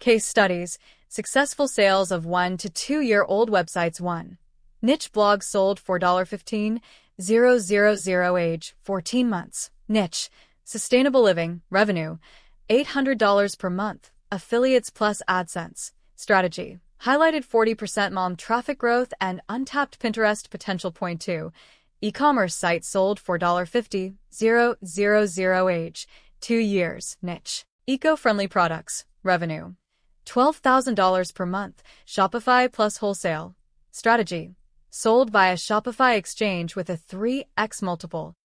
Case studies, successful sales of 1 to 2-year-old websites. 1. Niche blog sold for $15,000 age, 14 months. Niche, sustainable living, revenue, $800 per month, affiliates plus AdSense. Strategy, highlighted 40% mom traffic growth and untapped Pinterest potential. Point 2. E-commerce site sold for $50,000 age, 2 years. Niche, eco-friendly products, revenue, $12,000 per month, Shopify plus wholesale. Strategy, sold via Shopify exchange with a 3x multiple.